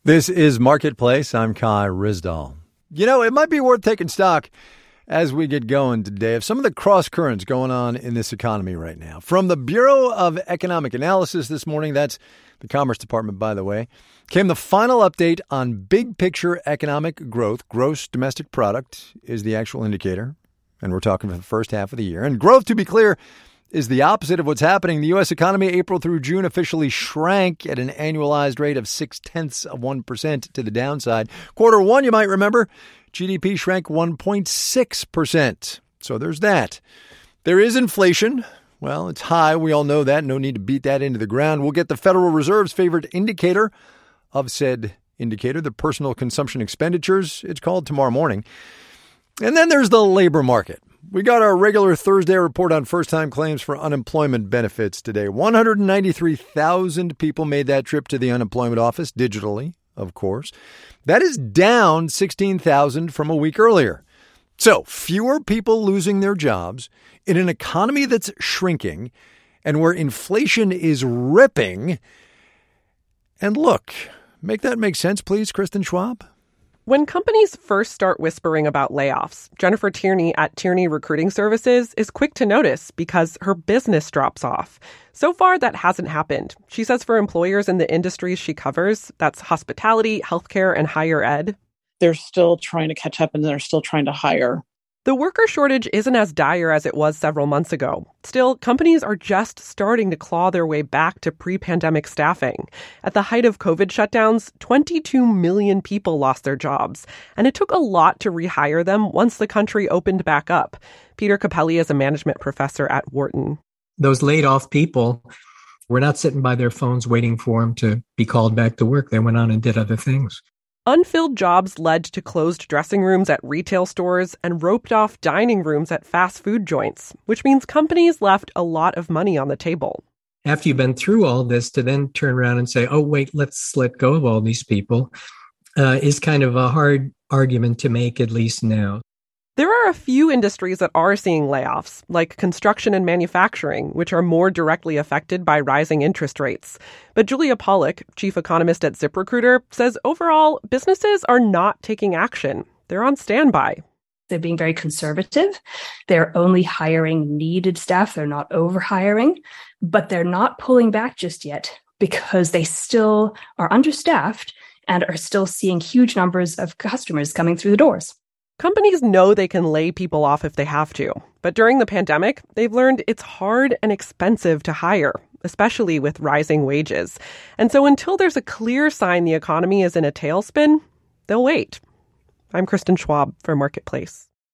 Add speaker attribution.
Speaker 1: This is Marketplace. I'm Kai Ryssdal. You know, it might be worth taking stock as we get going today of some of the cross currents going on in this economy right now. From the Bureau of Economic Analysis this morning, that's the Commerce Department, by the way, came the final update on big picture economic growth. Gross domestic product is the actual indicator, and we're talking for the first half of the year. And growth, to be clear, is the opposite of what's happening. The U.S. economy, April through June, officially shrank at an annualized rate of 0.6% to the downside. Quarter one, you might remember, GDP shrank 1.6%. So there's that. There is inflation. Well, it's high. We all know that. No need to beat that into the ground. We'll get the Federal Reserve's favorite indicator of said indicator, the personal consumption expenditures, it's called, tomorrow morning. And then there's the labor market. We got our regular Thursday report on first-time claims for unemployment benefits today. 193,000 people made that trip to the unemployment office, digitally, of course. That is down 16,000 from a week earlier. So, fewer people losing their jobs in an economy that's shrinking and where inflation is ripping. And look, make that make sense, please, Kristen Schwab?
Speaker 2: When companies first start whispering about layoffs, Jennifer Tierney at Tierney Recruiting Services is quick to notice because her business drops off. So far, that hasn't happened. She says for employers in the industries she covers, that's hospitality, healthcare, and higher ed,
Speaker 3: they're still trying to catch up and they're still trying to hire.
Speaker 2: The worker shortage isn't as dire as it was several months ago. Still, companies are just starting to claw their way back to pre-pandemic staffing. At the height of COVID shutdowns, 22 million people lost their jobs, and it took a lot to rehire them once the country opened back up. Peter Capelli is a management professor at Wharton.
Speaker 4: Those laid off people were not sitting by their phones waiting for them to be called back to work. They went on and did other things.
Speaker 2: Unfilled jobs led to closed dressing rooms at retail stores and roped-off dining rooms at fast food joints, which means companies left a lot of money on the table.
Speaker 4: After you've been through all this, to then turn around and say, oh, wait, let's let go of all these people, is kind of a hard argument to make, at least now.
Speaker 2: There are a few industries that are seeing layoffs, like construction and manufacturing, which are more directly affected by rising interest rates. But Julia Pollack, chief economist at ZipRecruiter, says overall, businesses are not taking action. They're on standby.
Speaker 5: They're being very conservative. They're only hiring needed staff. They're not overhiring, but they're not pulling back just yet because they still are understaffed and are still seeing huge numbers of customers coming through the doors.
Speaker 2: Companies know they can lay people off if they have to. But during the pandemic, they've learned it's hard and expensive to hire, especially with rising wages. And so until there's a clear sign the economy is in a tailspin, they'll wait. I'm Kristen Schwab for Marketplace.